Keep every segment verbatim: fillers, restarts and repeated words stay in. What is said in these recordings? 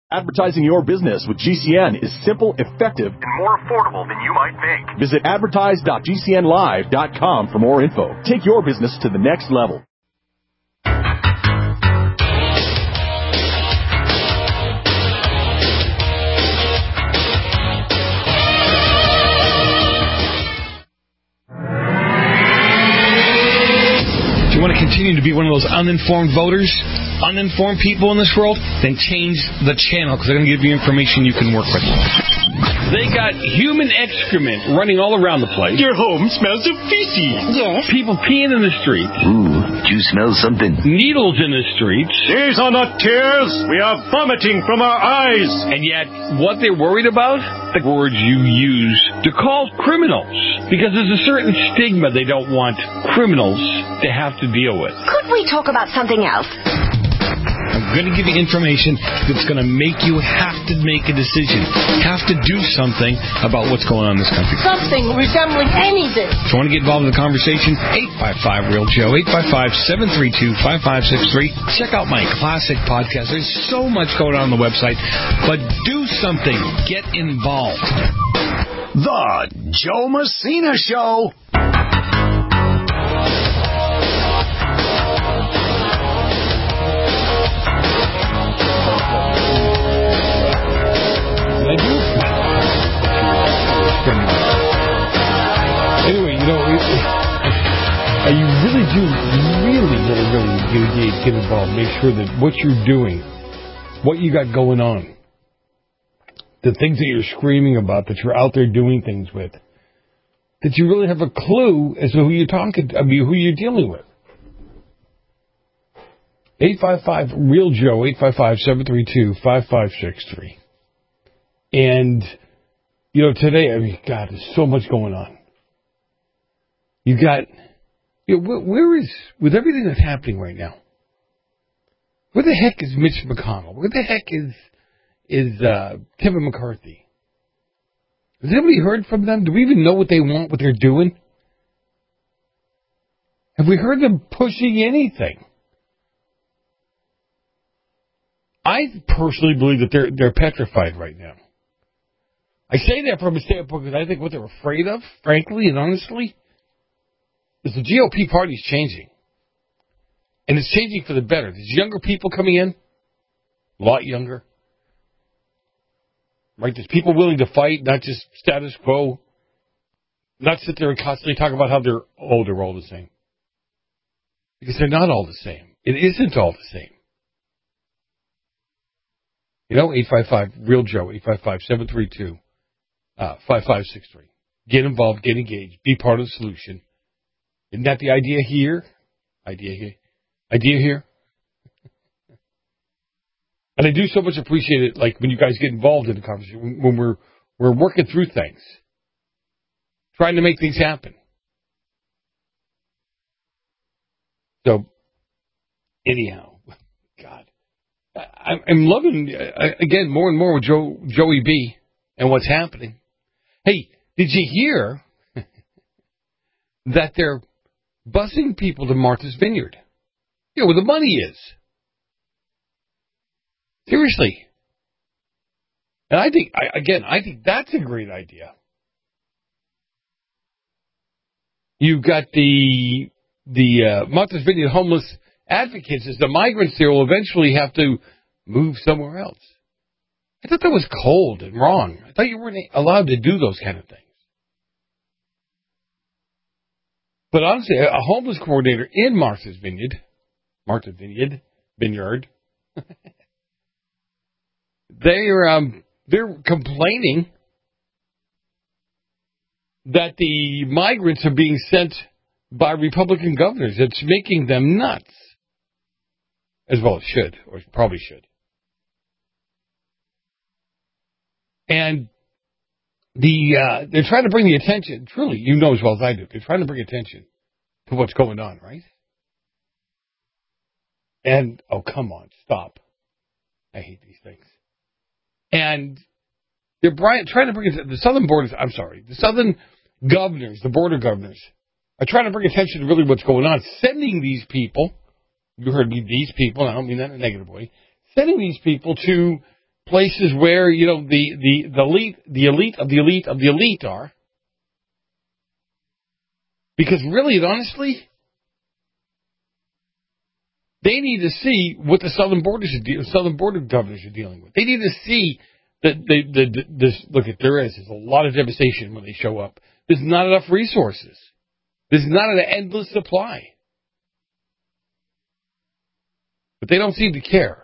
Advertising your business with G C N is simple, effective, and more affordable than you might think. Visit advertise dot g c n live dot com for more info. Take your business to the next level. You want to continue to be one of those uninformed voters, uninformed people in this world? Then change the channel, because they're going to give you information you can work with. They got human excrement running all around the place. Your home smells of feces. Yes. People peeing in the streets. Ooh, do you smell something? Needles in the streets. These are not tears. We are vomiting from our eyes. And yet, what they're worried about? The words you use to call criminals. Because there's a certain stigma they don't want criminals to have to deal with. Could we talk about something else? I'm going to give you information that's going to make you have to make a decision, have to do something about what's going on in this country. Something resembling anything. If you want to get involved in the conversation, eight five five, real Joe, eight five five, seven three two, five five six three. Check out my classic podcast. There's so much going on on the website, but do something. Get involved. The Joe Messina Show. Anyway, you know, uh, you really do, really, really, really do get, get involved. Make sure that what you're doing, what you got going on, the things that you're screaming about, that you're out there doing things with, that you really have a clue as to who you're talking to, I mean, who you're dealing with. eight five five, real Joe, eight five five, seven three two, five five six three. And, you know, today, I mean, God, there's so much going on. You got, you know, where, where is, with everything that's happening right now, where the heck is Mitch McConnell? Where the heck is, is uh, Kevin McCarthy? Has anybody heard from them? Do we even know what they want, what they're doing? Have we heard them pushing anything? I personally believe that they're they're petrified right now. I say that from a standpoint because I think what they're afraid of, frankly and honestly, is the G O P party is changing. And it's changing for the better. There's younger people coming in, a lot younger. Right? There's people willing to fight, not just status quo. Not sit there and constantly talk about how they're, oh, they're all the same. Because they're not all the same. It isn't all the same. You know, eight five five, real Joe, eight five five, seven three two, five five six three. Get involved, get engaged, be part of the solution. Isn't that the idea here? Idea here? Idea here? And I do so much appreciate it, like, when you guys get involved in the conversation, when we're we're working through things, trying to make things happen. So, anyhow, God. I'm loving, again, more and more with Joe, Joey B and what's happening. Hey, did you hear that they're busing people to Martha's Vineyard? You know, where the money is. Seriously. And I think, I, again, I think that's a great idea. You've got the, the uh, Martha's Vineyard homeless advocates is the migrants there will eventually have to move somewhere else. I thought that was cold and wrong. I thought you weren't allowed to do those kind of things. But honestly, a homeless coordinator in Martha's Vineyard, Martha's Vineyard, Vineyard, they're um, they're complaining that the migrants are being sent by Republican governors. It's making them nuts. As well it should, or probably should. And the uh, they're trying to bring the attention, truly, you know as well as I do, they're trying to bring attention to what's going on, right? And, oh, come on, stop. I hate these things. And they're trying to bring it, the southern borders, I'm sorry, the southern governors, the border governors, are trying to bring attention to really what's going on, sending these people, you heard me, these people, and I don't mean that in a negative way, sending these people to places where, you know, the, the, the elite, the elite of the elite of the elite are. Because really and honestly, they need to see what the southern borders are de- southern border governors are dealing with. They need to see that the, the, the, this, look, at there is there's a lot of devastation when they show up. There's not enough resources. There's not an endless supply. But they don't seem to care.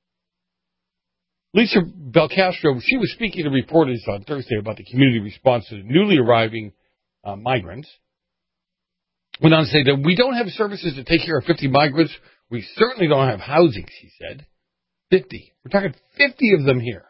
Lisa Belcastro, she was speaking to reporters on Thursday about the community response to the newly arriving uh, migrants. Went on to say that we don't have services to take care of fifty migrants. We certainly don't have housing, she said. fifty. We're talking fifty of them here.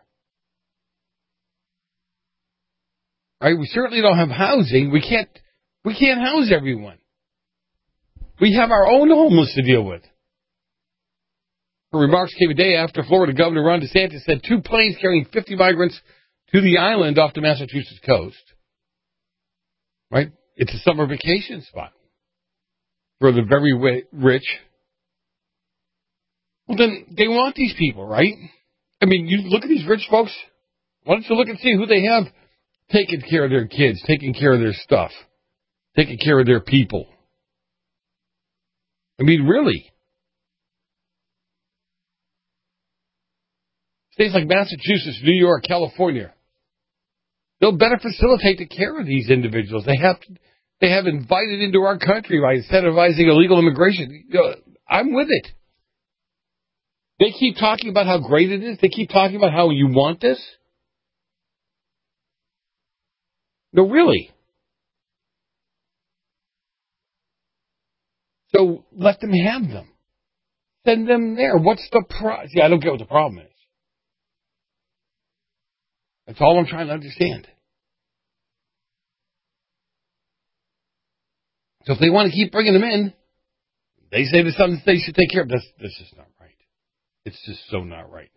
Right? We certainly don't have housing. We can't, we can't house everyone. We have our own homeless to deal with. Her remarks came a day after Florida Governor Ron DeSantis said two planes carrying fifty migrants to the island off the Massachusetts coast. Right? It's a summer vacation spot for the very rich. Well, then they want these people, right? I mean, you look at these rich folks. Why don't you look and see who they have taking care of their kids, taking care of their stuff, taking care of their people. I mean, really. States like Massachusetts, New York, California, they'll better facilitate the care of these individuals. They have they have invited into our country by incentivizing illegal immigration. You know, I'm with it. They keep talking about how great it is. They keep talking about how you want this. No, really. So let them have them. Send them there. What's the problem? See, I don't get what the problem is. That's all I'm trying to understand. So if they want to keep bringing them in, they say there's something they should take care of. This, this is not right. It's just so not right.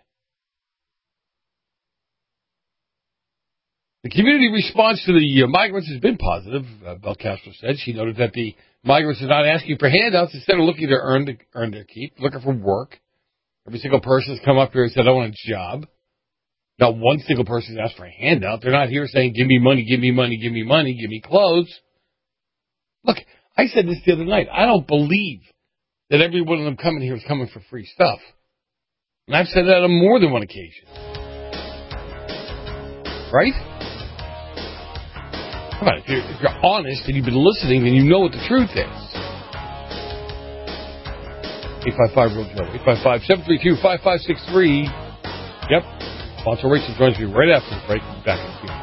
The community response to the uh, migrants has been positive, uh, Belcastro said. She noted that the migrants are not asking for handouts. Instead of looking to earn, the, earn their keep, looking for work. Every single person has come up here and said, I want a job. Not one single person has asked for a handout. They're not here saying, give me money, give me money, give me money, give me clothes. Look, I said this the other night. I don't believe that every one of them coming here is coming for free stuff. And I've said that on more than one occasion. Right? Come on, if you're, if you're honest and you've been listening, then you know what the truth is. eight five five real Joe. eight five five, seven three two, five five six three. Yep. Sponsor Rachel joins me right after the break. Back in a few minutes.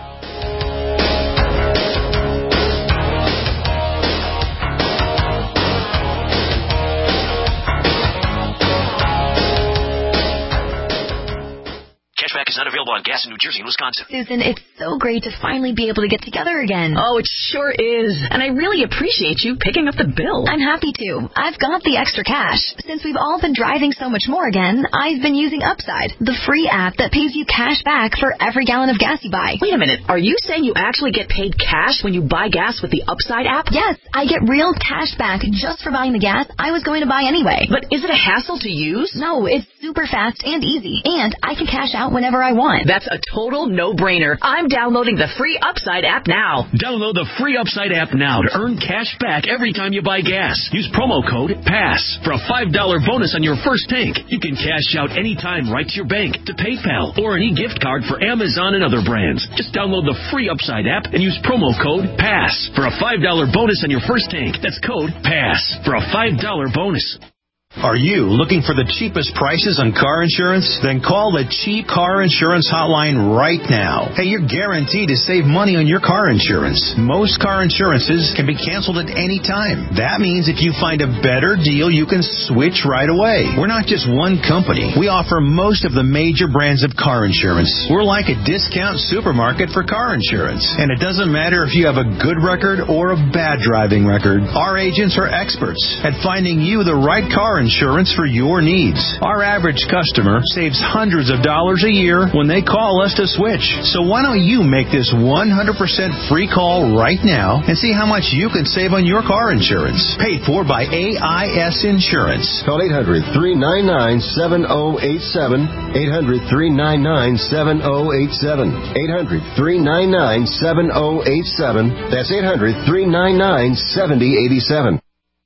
Cashback is not available on gas in New Jersey and Wisconsin. Susan, it's so great to finally be able to get together again. Oh, it sure is. And I really appreciate you picking up the bill. I'm happy to. I've got the extra cash. Since we've all been driving so much more again, I've been using Upside, the free app that pays you cash back for every gallon of gas you buy. Wait a minute. Are you saying you actually get paid cash when you buy gas with the Upside app? Yes, I get real cash back just for buying the gas I was going to buy anyway. But is it a hassle to use? No, it's super fast and easy. And I can cash out whenever I want. That's a total no-brainer. I'm downloading the free Upside app now. Download the free Upside app now to earn cash back every time you buy gas. Use promo code PASS for a five dollars bonus on your first tank. You can cash out anytime right to your bank, to PayPal, or an e-gift card for Amazon and other brands. Just download the free Upside app and use promo code PASS for a five dollars bonus on your first tank. That's code PASS for a five dollars bonus. Are you looking for the cheapest prices on car insurance? Then call the Cheap Car Insurance Hotline right now. Hey, you're guaranteed to save money on your car insurance. Most car insurances can be canceled at any time. That means if you find a better deal, you can switch right away. We're not just one company. We offer most of the major brands of car insurance. We're like a discount supermarket for car insurance. And it doesn't matter if you have a good record or a bad driving record. Our agents are experts at finding you the right car insurance for your needs. Our average customer saves hundreds of dollars a year when they call us to switch. So why don't you make this one hundred percent free call right now and see how much you can save on your car insurance. Paid for by A I S Insurance. Call eight hundred, three nine nine, seven oh eight seven. eight hundred, three nine nine, seven oh eight seven. eight hundred, three nine nine, seven oh eight seven. That's eight hundred, three nine nine, seven oh eight seven.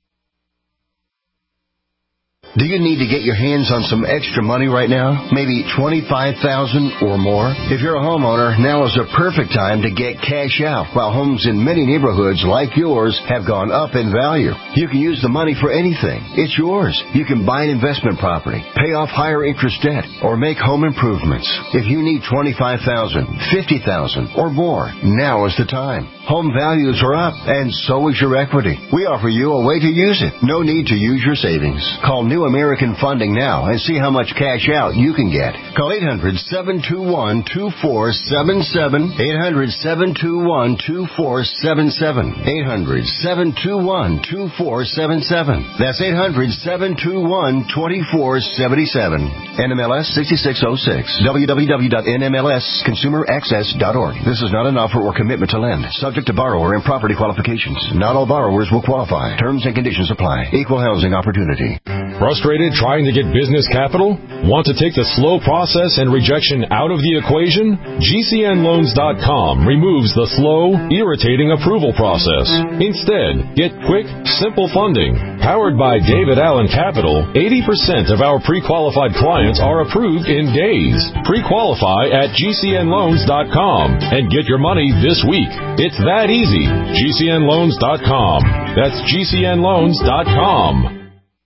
Do you need to get your hands on some extra money right now? Maybe twenty-five thousand dollars or more? If you're a homeowner, now is a perfect time to get cash out while homes in many neighborhoods like yours have gone up in value. You can use the money for anything. It's yours. You can buy an investment property, pay off higher interest debt, or make home improvements. If you need twenty-five thousand dollars, fifty thousand dollars or more, now is the time. Home values are up, and so is your equity. We offer you a way to use it. No need to use your savings. Call New American Funding now and see how much cash out you can get. Call eight hundred, seven two one, two four seven seven. eight hundred, seven two one, two four seven seven. eight hundred, seven two one, two four seven seven. That's eight hundred, seven two one, two four seven seven. N M L S sixty-six oh six. w w w dot n m l s consumer access dot org. This is not an offer or commitment to lend. Subject to borrower and property qualifications. Not all borrowers will qualify. Terms and conditions apply. Equal housing opportunity. Frustrated trying to get business capital? Want to take the slow process and rejection out of the equation? G C N loans dot com removes the slow, irritating approval process. Instead, get quick, simple funding. Powered by David Allen Capital, eighty percent of our pre-qualified clients are approved in days. Pre-qualify at G C N loans dot com and get your money this week. It's that easy. G C N loans dot com. That's G C N loans dot com.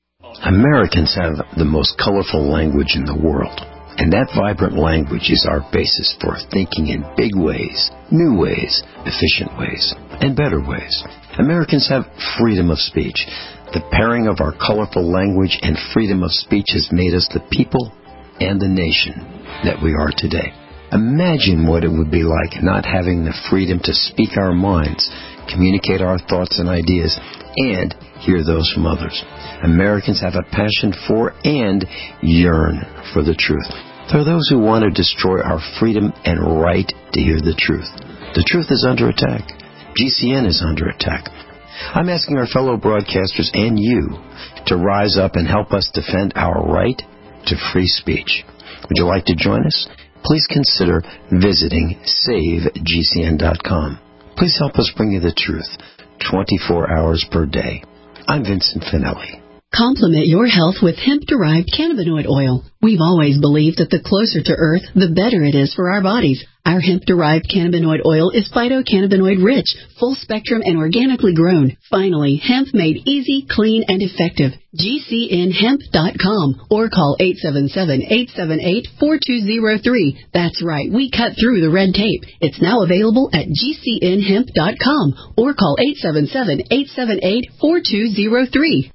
Americans have the most colorful language in the world, and that vibrant language is our basis for thinking in big ways, new ways, efficient ways, and better ways. Americans have freedom of speech. The pairing of our colorful language and freedom of speech has made us the people and the nation that we are today. Imagine what it would be like not having the freedom to speak our minds, communicate our thoughts and ideas, and hear those from others. Americans have a passion for and yearn for the truth. There are those who want to destroy our freedom and right to hear the truth. The truth is under attack. G C N is under attack. I'm asking our fellow broadcasters and you to rise up and help us defend our right to free speech. Would you like to join us? Please consider visiting save G C N dot com. Please help us bring you the truth twenty-four hours per day. I'm Vincent Finelli. Complement your health with hemp-derived cannabinoid oil. We've always believed that the closer to Earth, the better it is for our bodies. Our hemp-derived cannabinoid oil is phytocannabinoid-rich, full-spectrum, and organically grown. Finally, hemp made easy, clean, and effective. G C N hemp dot com or call eight seven seven, eight seven eight, four two zero three. That's right, we cut through the red tape. It's now available at G C N hemp dot com or call eight seven seven, eight seven eight, four two zero three.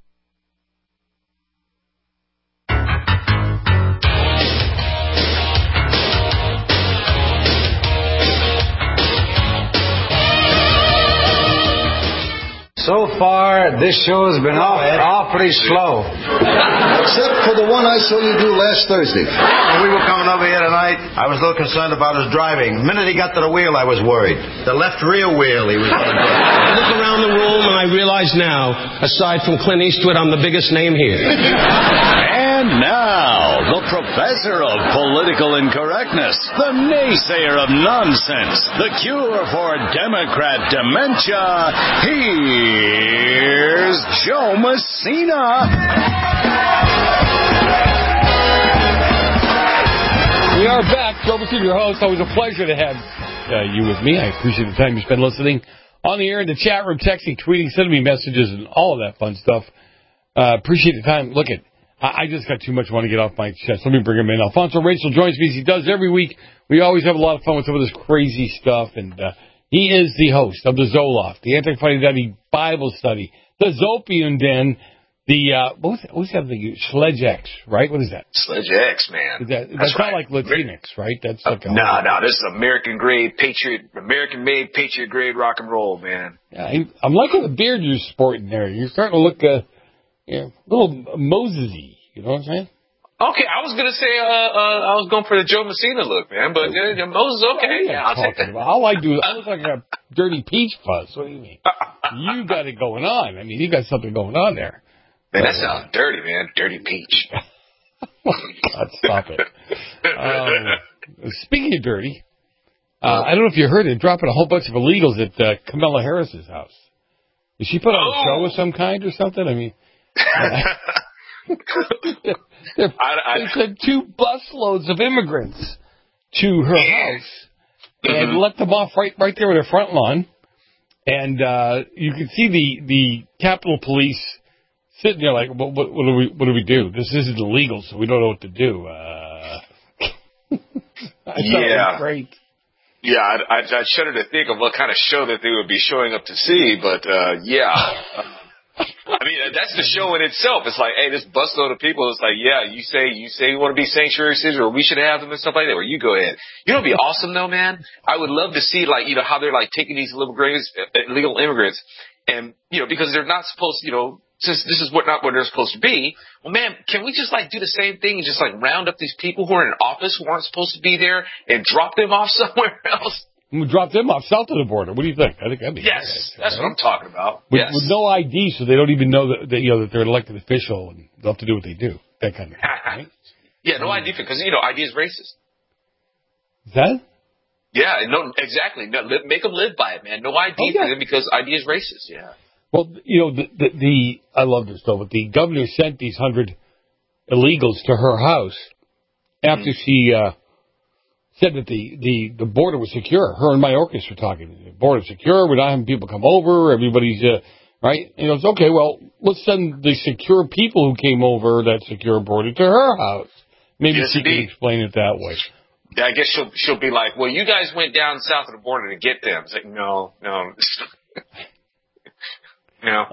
So far, this show has been off, awfully slow. Except for the one I saw you do last Thursday. When we were coming over here tonight, I was a little concerned about his driving. The minute he got to the wheel, I was worried. The left rear wheel, he was going to get. I look around the room and I realize now, aside from Clint Eastwood, I'm the biggest name here. And now, the professor of political incorrectness, the naysayer of nonsense, the cure for Democrat dementia, he Here's Joe Messina. We are back. Joe Messina, your host. Always a pleasure to have uh, you with me. I appreciate the time you spend listening on the air, in the chat room, texting, tweeting, sending me messages, and all of that fun stuff. Uh, appreciate the time. Look, it. I, I just got too much I want to get off my chest. Let me bring him in. Alfonso Rachel joins me as he does every week. We always have a lot of fun with some of this crazy stuff, and uh, he is the host of the Zoloft, the Anti-Funny Daddy Bible Study, the Zopian Den, the, uh, what was that, what was that thing? Sledge X, right? What is that? Sledge X, man. Is that, that's that's right. not like Latinx, right? That's like uh, a No, no, this is American-grade, Patriot, American-made, Patriot-grade rock and roll, man. Yeah, I'm liking the beard you're sporting there. You're starting to look, uh, Yeah, little Moses-y, you know what I'm saying? Okay, I was gonna say uh, uh, I was going for the Joe Messina look, man, but uh, Moses, okay, yeah, I'll take that. About? All I do, I look like a dirty peach fuzz. What do you mean? You got it going on. I mean, you got something going on there. Man, that sounds dirty, man. Dirty peach. Oh, God, stop it. Um, speaking of dirty, uh, I don't know if you heard it, dropping a whole bunch of illegals at uh, Kamala Harris's house. Did she put on a show of some kind or something? I mean, uh, they sent two busloads of immigrants to her house and mm-hmm. let them off right right there with her front lawn. And uh, you can see the, the Capitol Police sitting there like, what, what, what do we what do we do? This isn't illegal, so we don't know what to do. Uh, I thought yeah. it was great. Yeah, I, I, I shudder to think of what kind of show that they would be showing up to see, but uh, yeah. I mean, that's the show in itself. It's like, hey, this busload of people, it's like, yeah, you say you say you want to be sanctuary cities, or we should have them and stuff like that, or you go ahead. You know what would be awesome, though, man? I would love to see, like, you know, how they're, like, taking these illegal immigrants, illegal immigrants, and, you know, because they're not supposed to, you know, since this is what not what they're supposed to be, well, man, can we just, like, do the same thing and just, like, round up these people who are in office who aren't supposed to be there and drop them off somewhere else? We'll drop them off south of the border. What do you think? I think that'd be yes, nice, that's right? what I'm talking about. With, yes. with no I D, so they don't even know that, that you know that they're an elected official and they'll have to do what they do. That kind of thing, right? Yeah, no I D, because, you know, I D is racist. Is that? Yeah, no, exactly. No, make them live by it, man. No I D oh, yeah. for them because I D is racist, yeah. Well, you know, the, the, the I love this, though, but the governor sent these hundred illegals to her house after mm-hmm. she uh, said that the, the, the border was secure. Her and Mayorkas were talking. The border is secure. We're not having people come over. Everybody's, uh, right? And it was, okay, well, let's send the secure people who came over that secure border to her house. Maybe yes, she indeed. can explain it that way. I guess she'll she'll be like, well, you guys went down south of the border to get them. It's like, no, no. no.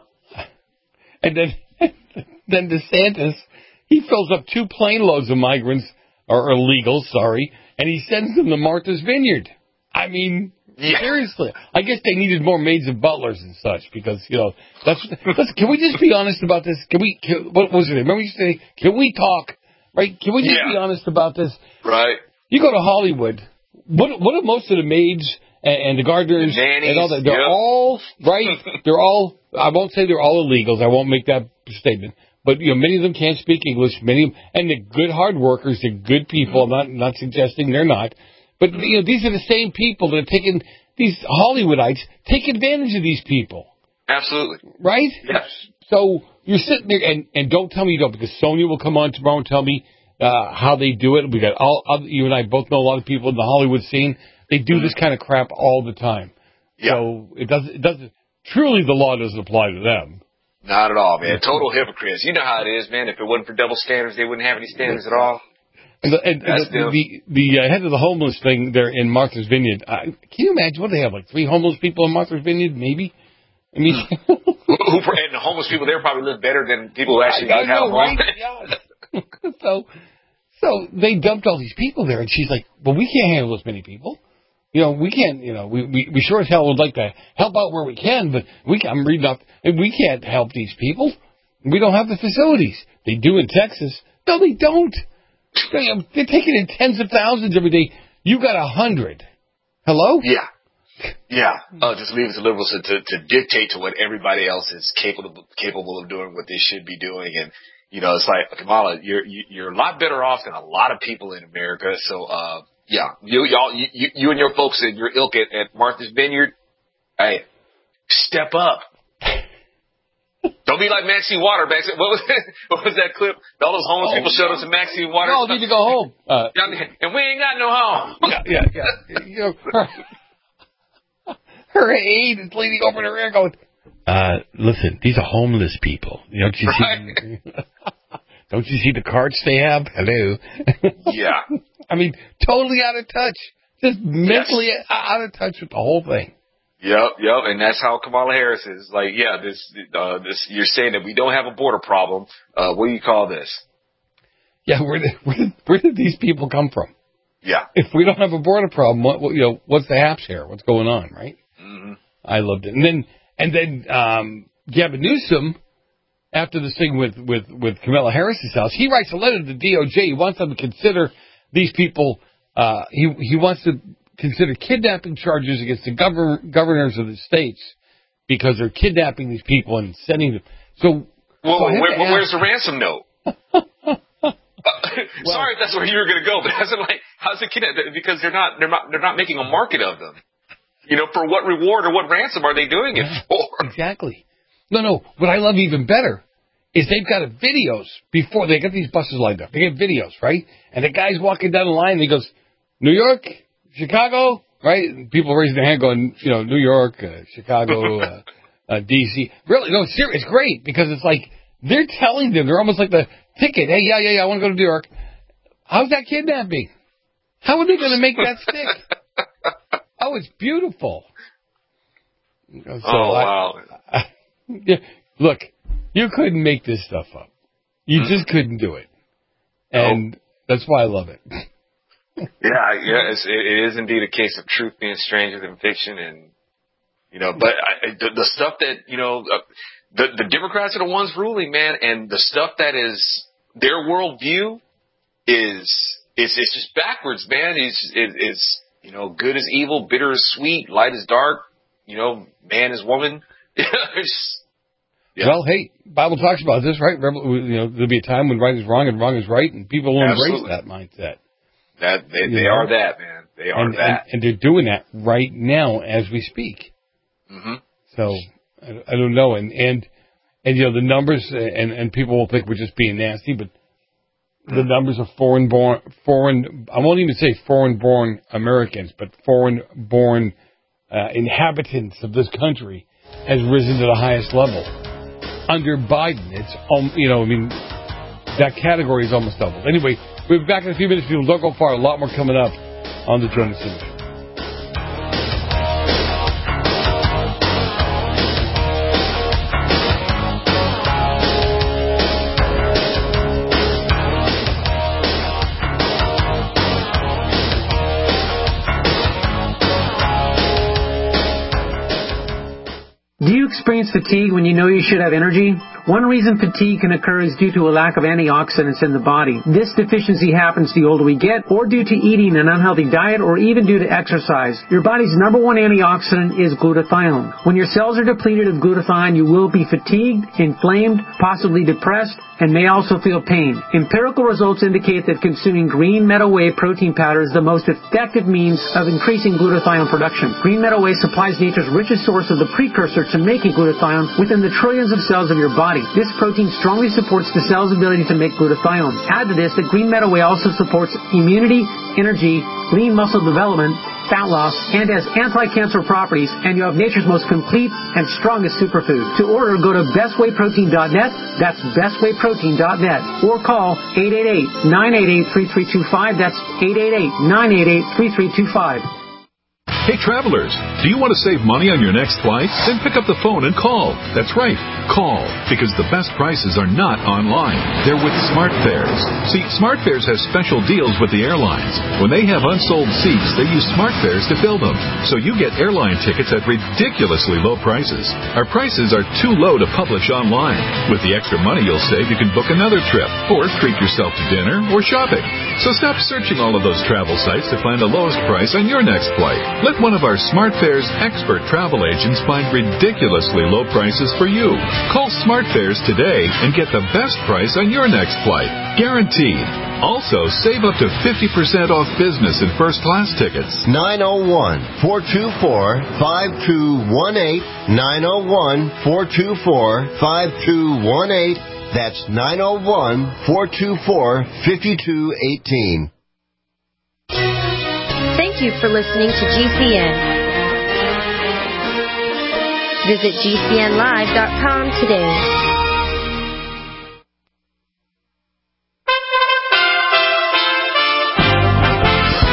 And then, then DeSantis, he fills up two plane loads of migrants, or illegals, sorry, and he sends them to Martha's Vineyard. I mean, yeah. seriously. I guess they needed more maids and butlers and such because, you know, that's, that's can we just be honest about this? Can we, can, what was it? Remember you say, can we talk? Right? Can we just yeah. be honest about this? Right. You go to Hollywood, what what are most of the maids and, and the gardeners the nannies, and all that? They're yep. all, right? They're all, I won't say they're all illegals. I won't make that statement. But, you know, many of them can't speak English. Many of them, and they're good hard workers. They're good people. I'm not, not suggesting they're not. But, you know, these are the same people that are taking, these Hollywoodites take advantage of these people. Absolutely. Right? Yes. So you're sitting there, and, and don't tell me you don't, because Sonia will come on tomorrow and tell me uh, how they do it. We got all, other, you and I both know a lot of people in the Hollywood scene. They do mm-hmm. this kind of crap all the time. Yeah. So it doesn't, it doesn't, truly the law doesn't apply to them. Not at all, man. Total hypocrites. You know how it is, man. If it wasn't for double standards, they wouldn't have any standards at all. And the, and the, the, the, the uh, head of the homeless thing there in Martha's Vineyard, uh, can you imagine what they have, like three homeless people in Martha's Vineyard, maybe? I mean, who, who, and the homeless people there probably live better than people who actually do have right? yeah. so, so they dumped all these people there, and she's like, well, we can't handle this many people. You know, we can't, you know, we, we, we sure as hell would like to help out where we can, but we can, I'm reading off, and we can't help these people. We don't have the facilities. They do in Texas. No, they don't. They, they're taking in tens of thousands every day. You got a hundred. Hello? Yeah. Yeah. Uh, just leave it to liberals to, to, to dictate to what everybody else is capable capable of doing, what they should be doing. And, you know, it's like, Kamala, you're, you're a lot better off than a lot of people in America. So, uh, yeah, you, y'all, you, you and your folks and your ilk at, at Martha's Vineyard, hey, step up. Don't be like Maxine Water. Maxine, what was that, what was that clip? All those homeless oh, people showed up to Maxine Water. We all need to go home. Uh, and we ain't got no home. Yeah, yeah, yeah. You know, her, her aide is leaning over to her ear going, uh, listen, these are homeless people. You know, don't you right. see? Don't you see the carts they have? Hello. Yeah. I mean, totally out of touch. Just mentally yes. out of touch with the whole thing. Yep, yep, and that's how Kamala Harris is. Like, yeah, this, uh, this, you're saying that we don't have a border problem. Uh, what do you call this? Yeah, where did, where did, where did these people come from? Yeah. If we don't have a border problem, what, what you know, what's the haps here? What's going on, right? Mm-hmm. I loved it. And then, and then, um, Gavin Newsom after this thing with, with, with Kamala Harris's house, he writes a letter to the D O J. He wants them to consider these people, uh, he, he wants to consider kidnapping charges against the govern, governors of the states because they're kidnapping these people and sending them. So, well, so where, ask, where's the ransom note? uh, well, sorry if that's where you were going to go, but that's like, how's it kidnapped? Because they're not, they're not, they're not making a market of them. You know, for what reward or what ransom are they doing it for? Exactly. No, no. What I love even better is they've got videos before they get these buses lined up. They get videos, right? And the guy's walking down the line and he goes, New York, Chicago, right? And people raising their hand going, you know, New York, uh, Chicago, uh, uh, D C. Really, no, it's, it's great because it's like they're telling them, they're almost like the ticket. Hey, yeah, yeah, yeah, I want to go to New York. How's that kidnapping? How are they going to make that stick? Oh, it's beautiful. So oh, wow. I, I, yeah, look, you couldn't make this stuff up. You mm-hmm. just couldn't do it. And oh. that's why I love it. yeah, yeah, it's, it, it is indeed a case of truth being stranger than fiction. And, you know, but I, the, the stuff that, you know, uh, the, the Democrats are the ones ruling, man. And the stuff that is their worldview is, is, it's just backwards, man. It's, it, it's, you know, good is evil, bitter is sweet, light is dark, you know, man is woman. yeah. Well, hey, Bible talks about this, right? You know, there'll be a time when right is wrong and wrong is right, and people will embrace that mindset. That They, they are that, man. They are and, that. And, and they're doing that right now as we speak. Mm-hmm. So, I, I don't know. And, and, and, you know, the numbers, and, and people will think we're just being nasty, but the numbers of foreign-born, foreign, I won't even say foreign-born Americans, but foreign-born uh, inhabitants of this country has risen to the highest level. Under Biden, it's, um, you know, I mean, that category is almost doubled. Anyway, we'll be back in a few minutes. People, don't go far. A lot more coming up on the Jonas Simmons Show. Do you experience fatigue when you know you should have energy? One reason fatigue can occur is due to a lack of antioxidants in the body. This deficiency happens the older we get, or due to eating an unhealthy diet, or even due to exercise. Your body's number one antioxidant is glutathione. When your cells are depleted of glutathione, you will be fatigued, inflamed, possibly depressed, and may also feel pain. Empirical results indicate that consuming green meadow whey protein powder is the most effective means of increasing glutathione production. Green meadow whey supplies nature's richest source of the precursor to making glutathione within the trillions of cells of your body. This protein strongly supports the cell's ability to make glutathione. Add to this that green meadow whey also supports immunity, energy, lean muscle development, fat loss, and has anti-cancer properties, and you have nature's most complete and strongest superfood. To order, go to best whey protein dot net, that's best whey protein dot net, or call eight eight eight, nine eight eight, three three two five, that's eight eight eight, nine eight eight, three three two five. Hey travelers, do you want to save money on your next flight? Then pick up the phone and call. That's right, call, because the best prices are not online. They're with SmartFares. See, SmartFares has special deals with the airlines. When they have unsold seats, they use SmartFares to fill them. So you get airline tickets at ridiculously low prices. Our prices are too low to publish online. With the extra money you'll save, you can book another trip, or treat yourself to dinner or shopping. So stop searching all of those travel sites to find the lowest price on your next flight. Let one of our SmartFares expert travel agents find ridiculously low prices for you. Call SmartFares today and get the best price on your next flight. Guaranteed. Also, save up to fifty percent off business and first class tickets. nine oh one, four two four, five two one eight. nine oh one, four two four, five two one eight. That's nine oh one, four two four, five two one eight. Thank you for listening to G C N. Visit G C N live dot com today. You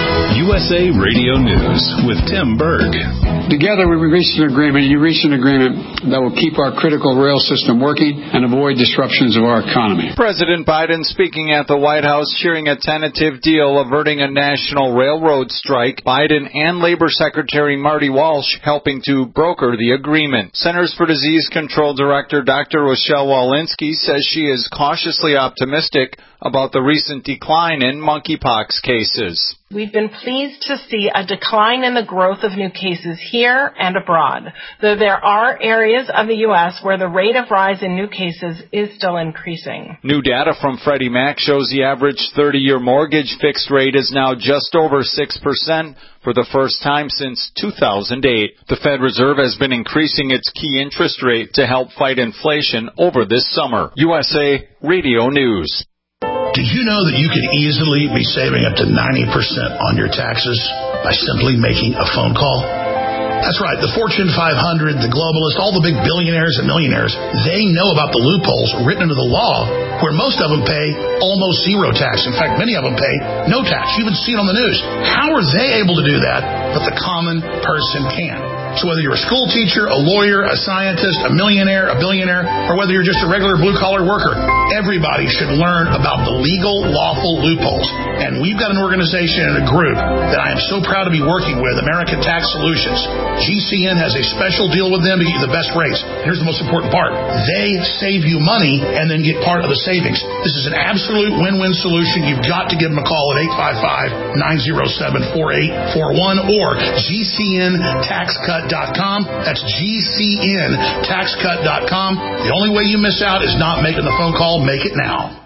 U S A Radio News with Tim Berg. Together, we reached an agreement. You reached an agreement that will keep our critical rail system working and avoid disruptions of our economy. President Biden speaking at the White House, cheering a tentative deal averting a national railroad strike. Biden and Labor Secretary Marty Walsh helping to broker the agreement. Centers for Disease Control Director Doctor Rochelle Walensky says she is cautiously optimistic about the recent decline in monkeypox cases. We've been pleased to see a decline in the growth of new cases here and abroad, though there are areas of the U S where the rate of rise in new cases is still increasing. New data from Freddie Mac shows the average thirty-year mortgage fixed rate is now just over six percent for the first time since two thousand eight. The Fed Reserve has been increasing its key interest rate to help fight inflation over this summer. U S A Radio News. Did you know that you could easily be saving up to ninety percent on your taxes by simply making a phone call? That's right. The Fortune five hundred, the globalists, all the big billionaires and millionaires, they know about the loopholes written into the law where most of them pay almost zero tax. In fact, many of them pay no tax. You even see it on the news. How are they able to do that, but the common person can? So whether you're a school teacher, a lawyer, a scientist, a millionaire, a billionaire, or whether you're just a regular blue-collar worker, everybody should learn about the legal, lawful loopholes. And we've got an organization and a group that I am so proud to be working with, American Tax Solutions. G C N has a special deal with them to get you the best rates. Here's the most important part. They save you money and then get part of the savings. This is an absolute win-win solution. You've got to give them a call at eight five five, nine oh seven, four eight four one or G C N tax cut dot com. That's G C N tax cut dot com. The only way you miss out is not making the phone call. Make it now.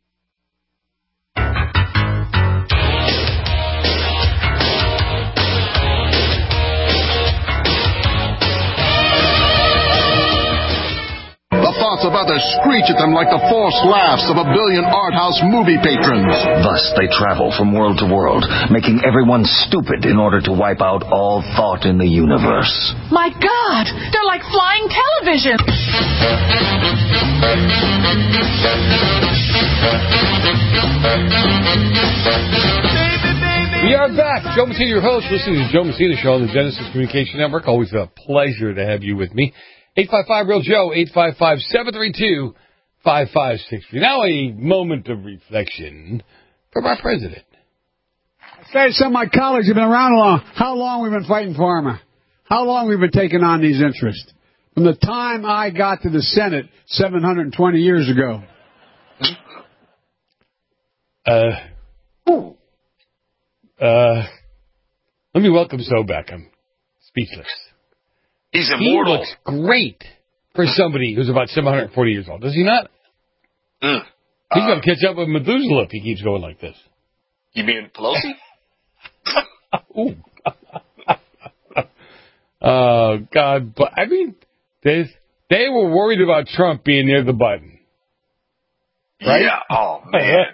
Thoughts of others screech at them like the forced laughs of a billion art house movie patrons. Thus they travel from world to world, making everyone stupid in order to wipe out all thought in the universe. My God, they're like flying television. We are back. Joe Messina, your host. Listening to the Joe Messina Show on the Genesis Communication Network. Always a pleasure to have you with me. eight five five, real Joe, eight five five, seven three two, five five six three. Now a moment of reflection from our president. I say some of my colleagues have been around long. How long we've been fighting pharma? How long we've been taking on these interests? From the time I got to the Senate seven hundred twenty years ago. Uh, uh, let me welcome Sobek. I'm speechless. He's immortal. He looks great for somebody who's about seven hundred forty years old. Does he not? Mm. He's Uh, going to catch up with Methuselah if he keeps going like this. You mean Pelosi? Ooh. Oh, God. But, I mean, they, they were worried about Trump being near the button. Right? Yeah. Oh, man.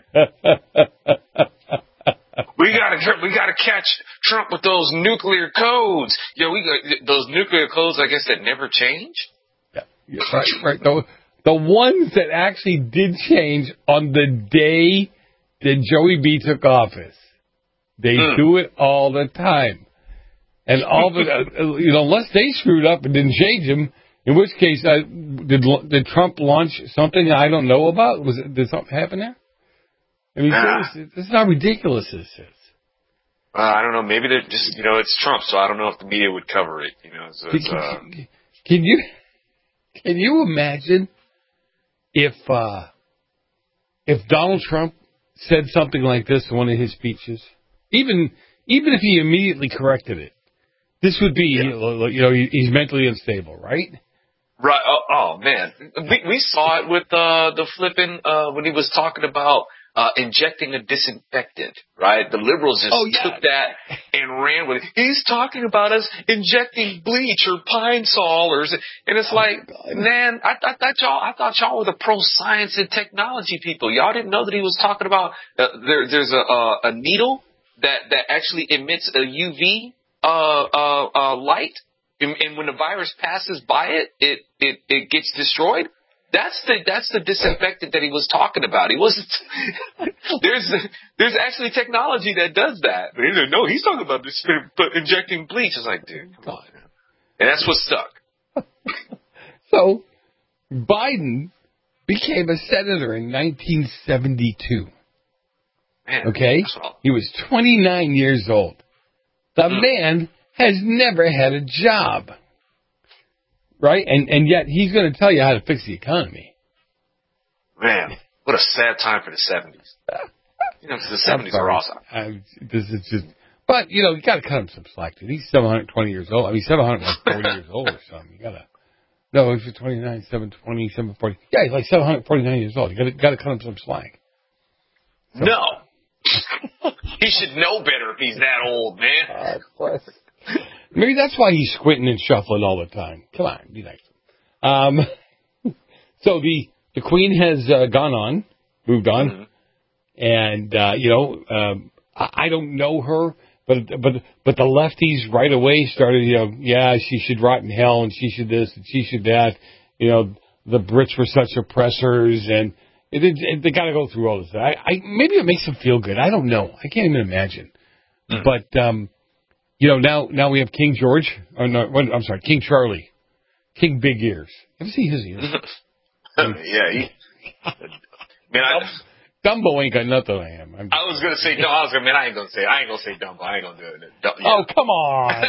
We gotta, we gotta catch Trump with those nuclear codes. Yo, we got those nuclear codes, I guess, that never change. Yeah, yeah, right, right. The, the ones that actually did change on the day that Joey B took office. They mm. do it all the time, and all of it, uh, you know, unless they screwed up and didn't change them. In which case, uh, did did Trump launch something I don't know about? Was it, did something happen there? I mean, nah. this, this is how ridiculous this is. Uh, I don't know. Maybe they're just, you know, it's Trump, so I don't know if the media would cover it. You know, so it's, uh... can you can you imagine if uh, if Donald Trump said something like this in one of his speeches, even even if he immediately corrected it, this would be, yeah. you know, he's mentally unstable, right? Right. Oh, oh man, we we saw it with uh, the flipping uh, when he was talking about. Uh, injecting a disinfectant, right? The liberals just oh, yeah. took that and ran with it. He's talking about us injecting bleach or Pine Sol, or and it's oh, like, God. man, I, I thought y'all, I thought y'all were the pro science and technology people. Y'all didn't know that he was talking about uh, there. There's a, a a needle that that actually emits a U V uh, uh, uh, light, and, and when the virus passes by it, it it it gets destroyed. That's the that's the disinfectant that he was talking about. He wasn't. there's there's actually technology that does that. But he didn't know he's talking about this, injecting bleach. It's like, dude, come on. And that's what stuck. So Biden became a senator in nineteen seventy-two. Man, okay, he was twenty-nine years old. The mm. man has never had a job. Right? And and yet he's going to tell you how to fix the economy. Man, what a sad time for the seventies. You know, the seventies are awesome. I, this is just, but, you know, you got to cut him some slack, dude. He's seven hundred twenty years old. I mean, seven hundred forty years old or something. You got to, no, if you're twenty-nine, seven twenty, seven forty. Yeah, he's like seven hundred forty-nine years old. You got to got to cut him some slack. So, no. He should know better if he's that old, man. Uh, Maybe that's why he's squinting and shuffling all the time. Come on, be nice. Um, so the the Queen has uh, gone on, moved on, mm-hmm. and uh, you know um, I, I don't know her, but but but the lefties right away started, you know, yeah, she should rot in hell, and she should this, and she should that. You know, the Brits were such oppressors, and it, it, it, they got to go through all this. I, I maybe it makes them feel good. I don't know. I can't even imagine, mm-hmm. but. Um, You know, now now we have King George. Or no, I'm sorry, King Charlie. King Big Ears. Ever see his ears? yeah. He, man, I, Dumbo ain't got nothing on him. I'm I was going to say, no, I was going to, man, I ain't going to say, I ain't going to say Dumbo. I ain't going to do it. Dumbo, yeah. Oh, come on.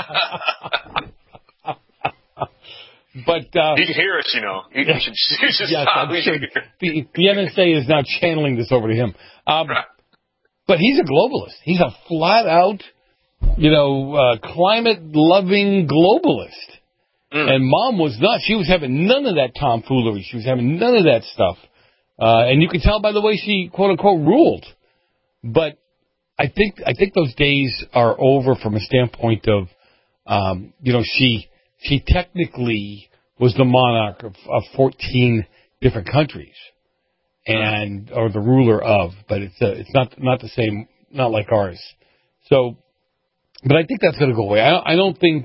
But, uh. He can hear us, you know. He, yeah. should, he should yes, stop. I'm sure the, the N S A is now channeling this over to him. Um, right. But he's a globalist. He's a flat out, you know, uh, climate-loving globalist. Mm. And Mom was not. She was having none of that tomfoolery. She was having none of that stuff. Uh, and you can tell by the way she, quote-unquote, ruled. But I think I think those days are over from a standpoint of, um, you know, she she technically was the monarch of, of fourteen different countries, and or the ruler of. But it's a, it's not not the same, not like ours. So. But I think that's going to go away. I don't, I don't think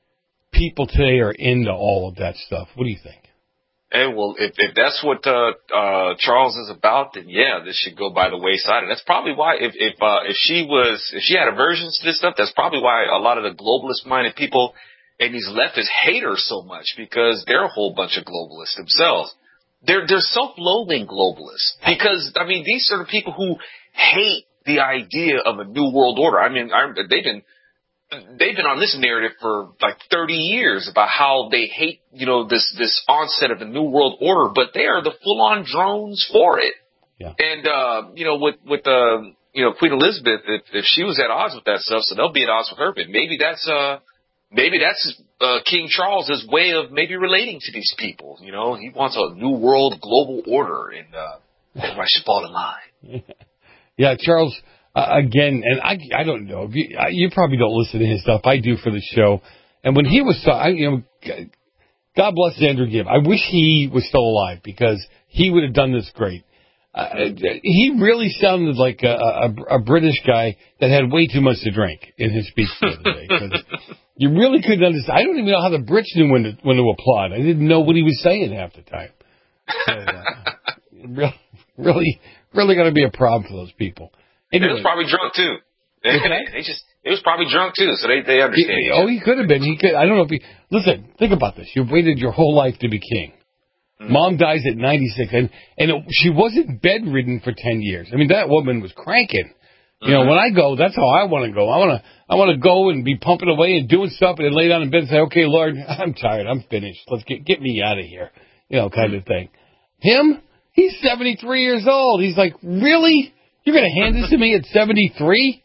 people today are into all of that stuff. What do you think? Hey, well, if, if that's what uh, uh, Charles is about, then yeah, this should go by the wayside. And that's probably why, if if uh, if she was, if she had aversions to this stuff, that's probably why a lot of the globalist-minded people and these leftists hate her so much, because they're a whole bunch of globalists themselves. They're they're self-loathing globalists, because I mean these are the people who hate the idea of a new world order. I mean, I, they've been. They've been on this narrative for like thirty years about how they hate, you know, this, this onset of the New World Order, but they are the full-on drones for it. Yeah. And, uh, you know, with, with, uh, you know, Queen Elizabeth, if, if she was at odds with that stuff, so they'll be at odds with her, but maybe that's, uh, maybe that's, uh, King Charles's way of maybe relating to these people. You know, he wants a new world global order, and, uh, everybody should fall in line. Yeah, Charles. Uh, again, and I, I don't know. You, you probably don't listen to his stuff. I do for the show. And when he was, I, you know, God bless Andrew Gibb. I wish he was still alive, because he would have done this great. Uh, he really sounded like a, a, a British guy that had way too much to drink in his speech the other day. Cause you really couldn't understand. I don't even know how the Brits knew when to, when to applaud. I didn't know what he was saying half the time. And, uh, really, really, really going to be a problem for those people. Anyway. He was probably drunk too. They just, he was probably drunk too, so they they understand. He, oh, he could have been. He could. I don't know if he. Listen, think about this. You waited your whole life to be king. Mm-hmm. Mom dies at ninety-six, and and it, she wasn't bedridden for ten years. I mean, that woman was cranking. You mm-hmm. know, when I go, that's how I want to go. I want to I want to go and be pumping away and doing stuff, and then lay down in bed and say, "Okay, Lord, I'm tired. I'm finished. Let's get get me out of here." You know, kind mm-hmm. of thing. Him, he's seventy-three years old. He's like, really? You're going to hand this to me at seventy-three?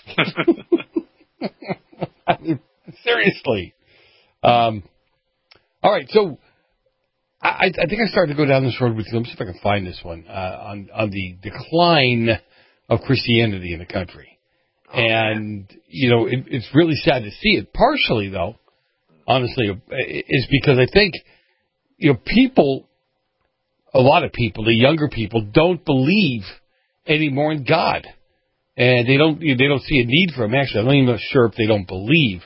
I mean, seriously. Um, all right, so I, I think I started to go down this road with you. Let me see if I can find this one uh, on on the decline of Christianity in the country. Oh, and, man. you know, it, it's really sad to see it. Partially, though, honestly, is because I think, you know, people, a lot of people, the younger people, don't believe anymore in God, and they don't they don't see a need for him. Actually, I'm not even sure if they don't believe.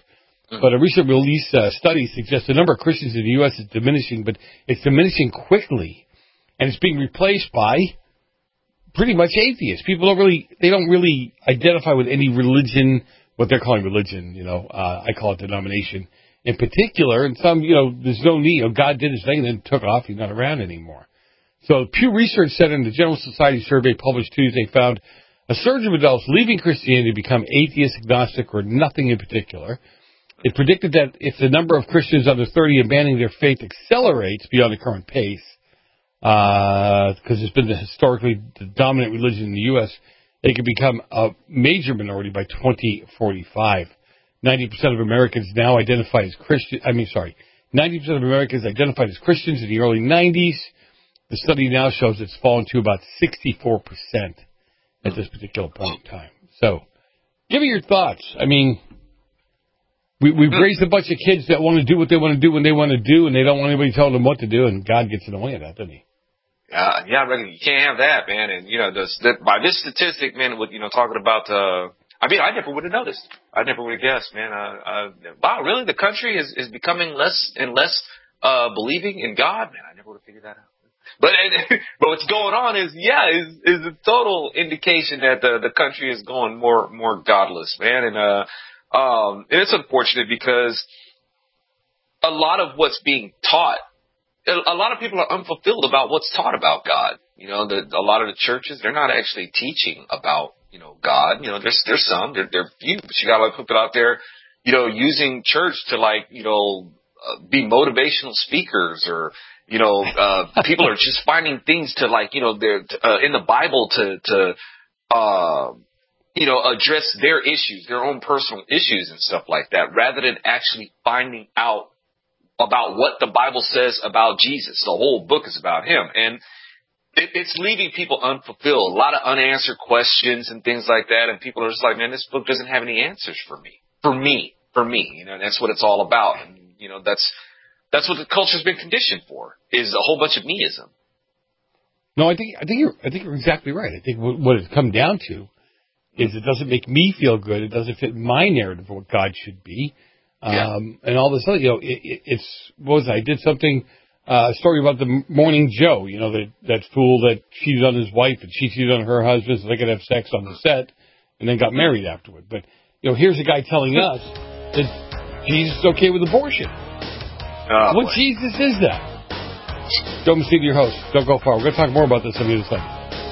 But a recent release uh, study suggests the number of Christians in the U S is diminishing, but it's diminishing quickly, and it's being replaced by pretty much atheists. People don't really, they don't really identify with any religion, what they're calling religion, you know, uh, I call it denomination in particular, and some, you know, there's no need, you know, God did his thing and then took off, he's not around anymore. So Pew Research Center in the General Society survey published Tuesday found a surge of adults leaving Christianity to become atheist, agnostic, or nothing in particular. It predicted that if the number of Christians under thirty abandoning their faith accelerates beyond the current pace, because uh, it's been the historically the dominant religion in the U S, it could become a major minority by twenty forty-five. ninety percent of Americans now identify as Christian. I mean, sorry, ninety percent of Americans identified as Christians in the early nineties. The study now shows it's fallen to about sixty-four percent at this particular point in time. So, give me your thoughts. I mean, we, we've raised a bunch of kids that want to do what they want to do when they want to do, and they don't want anybody telling them what to do, and God gets in the way of that, doesn't he? Uh, yeah, really, you can't have that, man. And, you know, the, the, by this statistic, man, with, you know, talking about, uh, I mean, I never would have noticed. I never would have guessed, man. Uh, uh, wow, really? The country is, is becoming less and less, uh, believing in God? Man, I never would have figured that out. But, but what's going on is, yeah, is, is a total indication that the, the country is going more, more godless, man. And, uh, um, and it's unfortunate because a lot of what's being taught, a lot of people are unfulfilled about what's taught about God. You know, the, a lot of the churches, they're not actually teaching about, you know, God. You know, there's, there's some, there, there are few, but you got like people out there, you know, using church to like, you know, uh, be motivational speakers, or, you know, uh, people are just finding things to like, you know, they're, uh, in the Bible to, to, uh, you know, address their issues, their own personal issues and stuff like that, rather than actually finding out about what the Bible says about Jesus. The whole book is about him. And it, it's leaving people unfulfilled, a lot of unanswered questions and things like that. And people are just like, man, this book doesn't have any answers for me, for me, for me. You know, that's what it's all about. And, you know, that's, that's what the culture's been conditioned for, is a whole bunch of meism. No, I think, I think you're, I think you're exactly right. I think what, what it's come down to is it doesn't make me feel good. It doesn't fit my narrative of what God should be. Yeah. Um, and all this other, you know, it, it, it's, what was it? I did something, uh, a story about the Morning Joe, you know, that, that fool that cheated on his wife and she cheated on her husband so they could have sex on the set and then got married afterward. But, you know, here's a guy telling us that Jesus is okay with abortion. Oh, what boy. Jesus is that? Joe Messina, your host. Don't go far. We're going to talk more about this on the other side.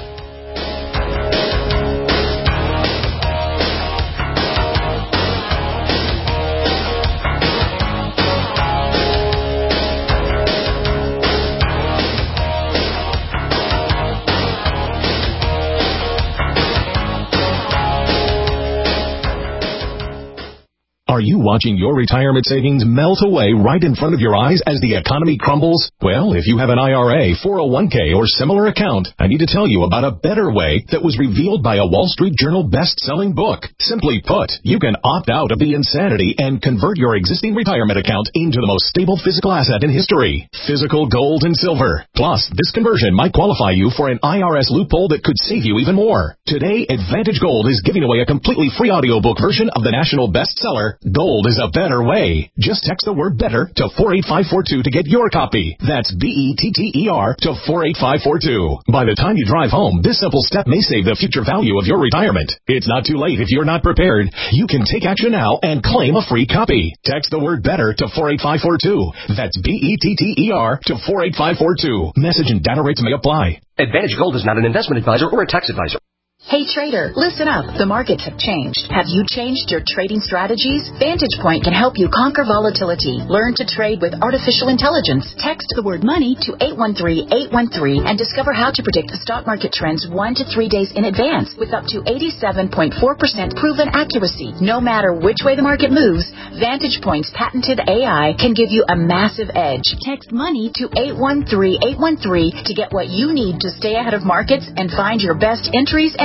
Are you watching your retirement savings melt away right in front of your eyes as the economy crumbles? Well, if you have an I R A, four oh one k, or similar account, I need to tell you about a better way that was revealed by a Wall Street Journal best-selling book. Simply put, you can opt out of the insanity and convert your existing retirement account into the most stable physical asset in history, physical gold and silver. Plus, this conversion might qualify you for an I R S loophole that could save you even more. Today, Advantage Gold is giving away a completely free audiobook version of the national bestseller, Gold is a Better Way. Just text the word BETTER to four eight five four two to get your copy. That's B E T T E R to four eight five four two. By the time you drive home, this simple step may save the future value of your retirement. It's not too late if you're not prepared. You can take action now and claim a free copy. Text the word BETTER to four eight five four two. That's B E T T E R to four eight five four two. Message and data rates may apply. Advantage Gold is not an investment advisor or a tax advisor. Hey trader, listen up. The markets have changed. Have you changed your trading strategies? Vantage Point can help you conquer volatility. Learn to trade with artificial intelligence. Text the word money to eight one three eight one three and discover how to predict the stock market trends one to three days in advance with up to eighty-seven point four percent proven accuracy. No matter which way the market moves, Vantage Point's patented A I can give you a massive edge. Text money to eight one three eight one three to get what you need to stay ahead of markets and find your best entries and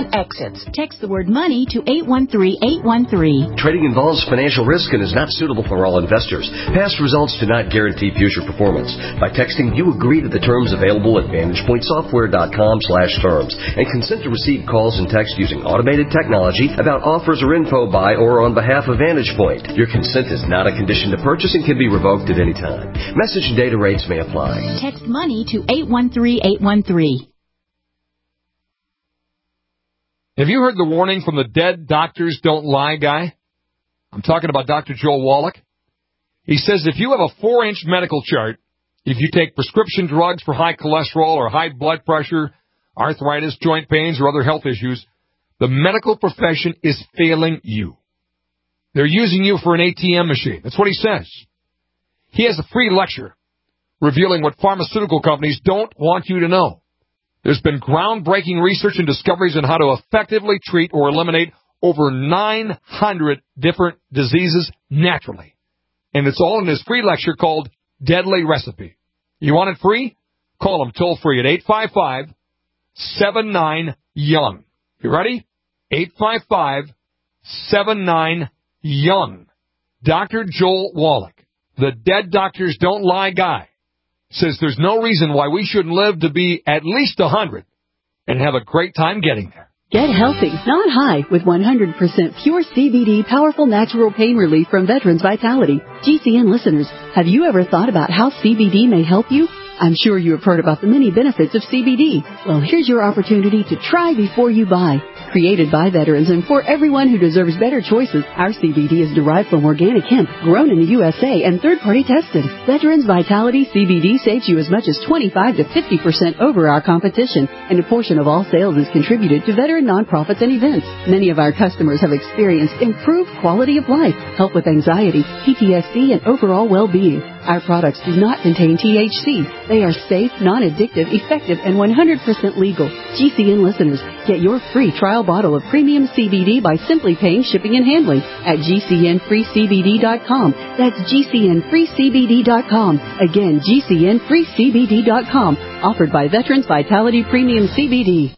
and exits. Text the word money to eight one three eight one three. Trading involves financial risk and is not suitable for all investors. Past results do not guarantee future performance. By texting, you agree to the terms available at vantage point software dot com slash terms and consent to receive calls and text using automated technology about offers or info by or on behalf of Vantage Point. Your consent is not a condition to purchase and can be revoked at any time. Message and data rates may apply. Text money to eight one three eight one three. Have you heard the warning from the dead doctors don't lie guy? I'm talking about Doctor Joel Wallach. He says if you have a four-inch medical chart, if you take prescription drugs for high cholesterol or high blood pressure, arthritis, joint pains, or other health issues, the medical profession is failing you. They're using you for an A T M machine. That's what he says. He has a free lecture revealing what pharmaceutical companies don't want you to know. There's been groundbreaking research and discoveries on how to effectively treat or eliminate over nine hundred different diseases naturally. And it's all in his free lecture called Deadly Recipe. You want it free? Call him toll free at eight five five, seven nine, young. You ready? eight five five, seven nine, young. Doctor Joel Wallach, the dead doctors don't lie guy, says there's no reason why we shouldn't live to be at least one hundred and have a great time getting there. Get healthy, not high, with one hundred percent pure C B D powerful natural pain relief from Veterans Vitality. G C N listeners, have you ever thought about how C B D may help you? I'm sure you have heard about the many benefits of C B D. Well, here's your opportunity to try before you buy. Created by veterans and for everyone who deserves better choices, our C B D is derived from organic hemp, grown in the U S A and third-party tested. Veterans Vitality C B D saves you as much as twenty-five to fifty percent over our competition, and a portion of all sales is contributed to veteran nonprofits and events. Many of our customers have experienced improved quality of life, help with anxiety, P T S D, and overall well-being. Our products do not contain T H C. They are safe, non-addictive, effective, and one hundred percent legal. G C N listeners, get your free trial bottle of premium C B D by simply paying shipping and handling at G C N free C B D dot com. That's G C N free C B D dot com. Again, G C N free C B D dot com. Offered by Veterans Vitality Premium C B D.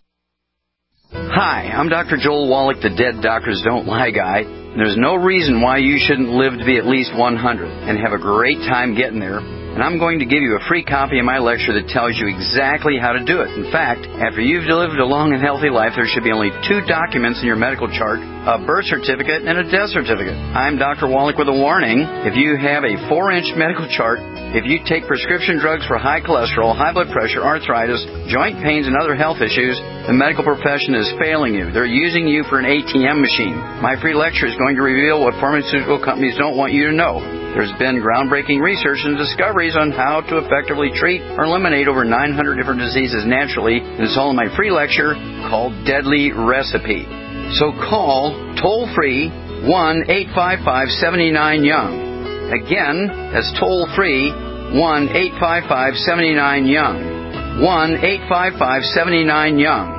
Hi, I'm Doctor Joel Wallach, the Dead Doctors Don't Lie guy. There's no reason why you shouldn't live to be at least one hundred and have a great time getting there. And I'm going to give you a free copy of my lecture that tells you exactly how to do it. In fact, after you've lived a long and healthy life, there should be only two documents in your medical chart, a birth certificate and a death certificate. I'm Doctor Wallach with a warning. If you have a four-inch medical chart, if you take prescription drugs for high cholesterol, high blood pressure, arthritis, joint pains, and other health issues, the medical profession is failing you. They're using you for an A T M machine. My free lecture is going to reveal what pharmaceutical companies don't want you to know. There's been groundbreaking research and discoveries on how to effectively treat or eliminate over nine hundred different diseases naturally. And it's all in my free lecture called Deadly Recipe. So call toll-free one eight five five, seven nine, young. Again, that's toll-free one eight five five, seven nine, young. one eight five five, seven nine, young.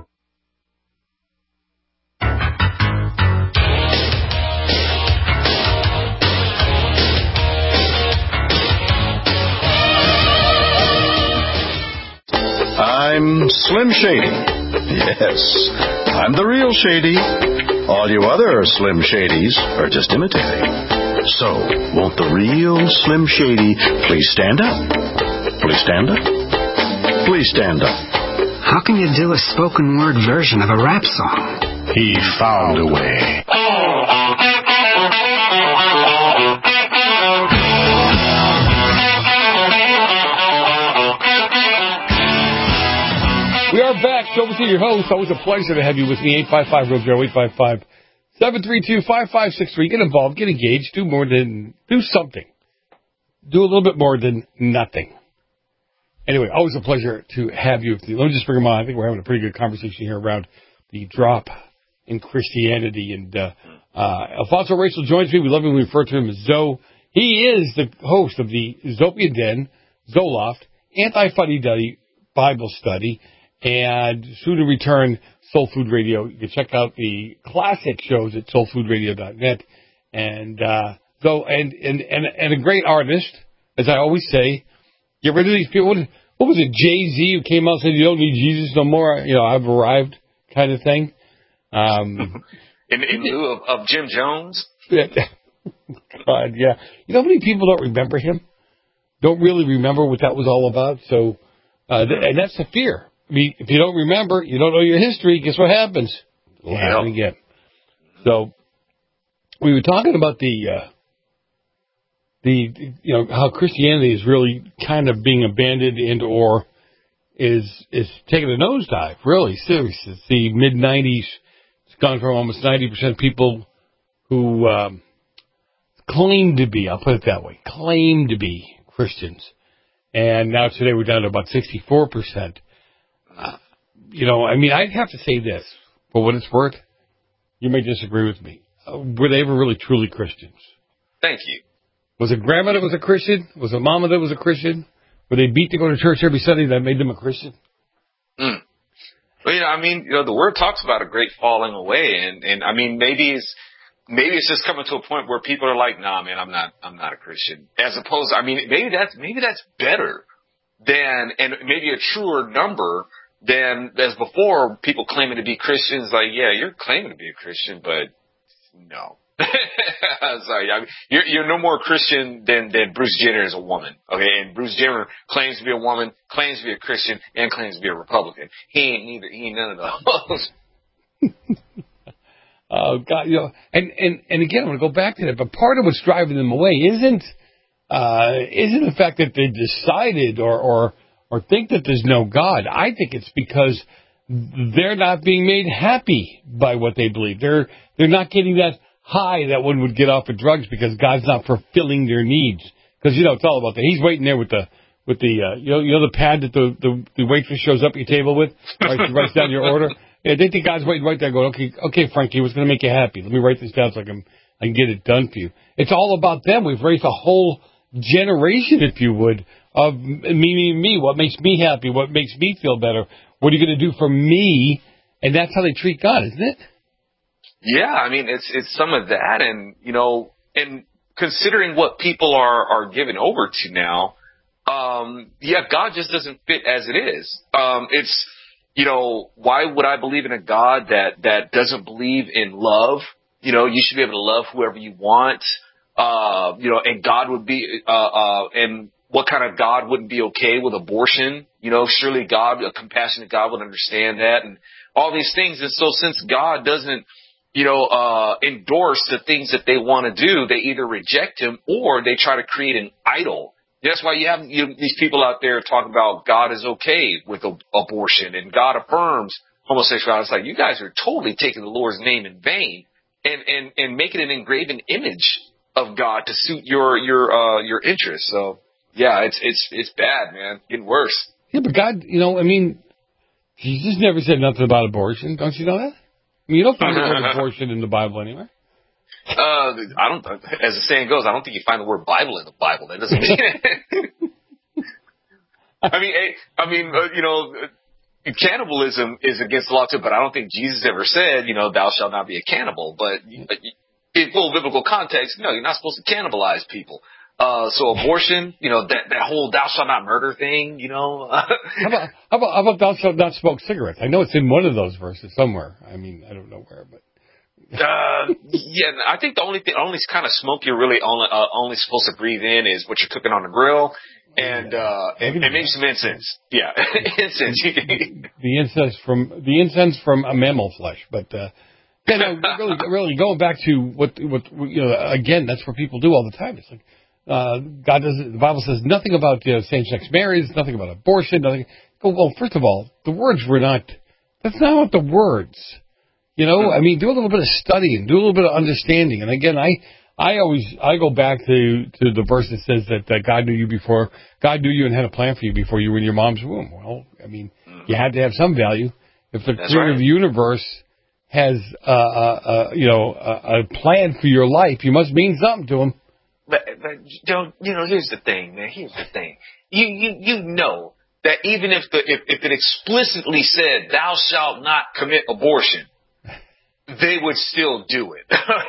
I'm Slim Shady. Yes, I'm the real Shady. All you other Slim Shadys are just imitating. So, won't the real Slim Shady please stand up? Please stand up? Please stand up. How can you do a spoken word version of a rap song? He found a way. We are back. Joe Messina, your host. Always a pleasure to have you with me. eight five five, real Joe, eight five five, seven three two, five five six three. Get involved. Get engaged. Do more than, do something. Do a little bit more than nothing. Anyway, always a pleasure to have you with me. Let me just bring them on. I think we're having a pretty good conversation here around the drop in Christianity. And uh, uh, Alfonso Rachel joins me. We love him. We refer to him as Zoe. He is the host of the Zopia Den, Zoloft, Anti-Fuddy-Duddy Bible Study, and soon to return Soul Food Radio. You can check out the classic shows at soul food radio dot net. And uh, so, and, and and and a great artist, as I always say. Get rid of these people. What, what was it, Jay-Z, who came out and said, you don't need Jesus no more? You know, I've arrived kind of thing. Um, in, in lieu of, of Jim Jones? God, yeah. You know how many people don't remember him? Don't really remember what that was all about? So, uh, th- and that's the fear. I mean, if you don't remember, you don't know your history, guess what happens? It'll Yep. happen again. So, we were talking about the, uh, the, you know, how Christianity is really kind of being abandoned and or is, is taking a nosedive, really, seriously. It's the mid nineties. It's gone from almost ninety percent people who, um, claim to be, I'll put it that way, claim to be Christians. And now today we're down to about sixty-four percent. Uh, you know, I mean, I'd have to say this, for what it's worth, you may disagree with me. Uh, were they ever really truly Christians? Thank you. Was it grandma that was a Christian? Was it mama that was a Christian? Were they beat to go to church every Sunday that made them a Christian? Mm. Well, you know, I mean, you know, the word talks about a great falling away, and, and I mean, maybe it's maybe it's just coming to a point where people are like, nah, man, I'm not, I'm not a Christian. As opposed, I mean, maybe that's maybe that's better than, and maybe a truer number than as before. People claiming to be Christians, like, yeah, you're claiming to be a Christian, but no. Sorry, I mean, you're, you're no more Christian than, than Bruce Jenner is a woman, okay? And Bruce Jenner claims to be a woman, claims to be a Christian, and claims to be a Republican. He ain't neither. He ain't none of those. Oh God, you know, and and and again, I'm going to go back to that. But part of what's driving them away isn't uh, isn't the fact that they decided or or or think that there's no God. I think it's because they're not being made happy by what they believe. They're they're not getting that high that one would get off of drugs because God's not fulfilling their needs. Because, you know, it's all about that. He's waiting there with the, with the, uh, you know, you know, the pad that the, the, the waitress shows up at your table with, right, she writes down your order. Yeah, they think God's waiting right there going, okay, okay, Frankie, what's going to make you happy? Let me write this down so I can, I can get it done for you. It's all about them. We've raised a whole generation, if you would, of me, me, me, what makes me happy, what makes me feel better, what are you going to do for me? And that's how they treat God, isn't it? Yeah, I mean, it's it's some of that, and, you know, and considering what people are, are given over to now, um, yeah, God just doesn't fit as it is. Um, it's, you know, why would I believe in a God that, that doesn't believe in love? You know, you should be able to love whoever you want, uh, you know, and God would be, uh, uh, and what kind of God wouldn't be okay with abortion? You know, surely God, a compassionate God would understand that, and all these things. And so since God doesn't, you know, uh, endorse the things that they want to do, they either reject him or they try to create an idol. That's why you have you know, these people out there talking about God is okay with ab- abortion and God affirms homosexuality. It's like, you guys are totally taking the Lord's name in vain and, and, and making an engraven image of God to suit your, your, uh, your interests. So yeah, it's, it's, it's bad, man. Getting worse. Yeah, but God, you know, I mean, Jesus never said nothing about abortion. Don't you know that? I mean, you don't find the word abortion in the Bible anywhere. Uh, I don't. As the saying goes, I don't think you find the word Bible in the Bible. That doesn't mean it. I mean, I mean, uh, you know, cannibalism is against the law too. But I don't think Jesus ever said, you know, thou shalt not be a cannibal. But in full biblical context, no, you're not supposed to cannibalize people. Uh, so abortion, you know, that, that whole thou shalt not murder thing, you know. how about, how about, how about thou shalt not smoke cigarettes? I know it's in one of those verses somewhere. I mean, I don't know where, but. uh, yeah, I think the only thing, only kind of smoke you're really only, uh, only supposed to breathe in is what you're cooking on the grill and, uh, and, and maybe some incense. Yeah, incense. The incense from, the incense from a mammal flesh, but, uh, yeah, no, really, really going back to what, what, you know, again, that's what people do all the time. It's like, Uh, God doesn't, the Bible says nothing about you know, same-sex marriage, nothing about abortion, nothing. Oh, well, first of all, the words were not, that's not what the words, you know, I mean, do a little bit of studying, do a little bit of understanding. And again, I, I always, I go back to, to the verse that says that, that God knew you before, God knew you and had a plan for you before you were in your mom's womb. Well, I mean, you had to have some value. If the That's creator right. of the universe has, uh, uh, uh, you know, a, a plan for your life, you must mean something to him. But, but don't, you know, here's the thing, man. Here's the thing. You, you, you know that even if the, if, if it explicitly said, thou shalt not commit abortion, they would still do it.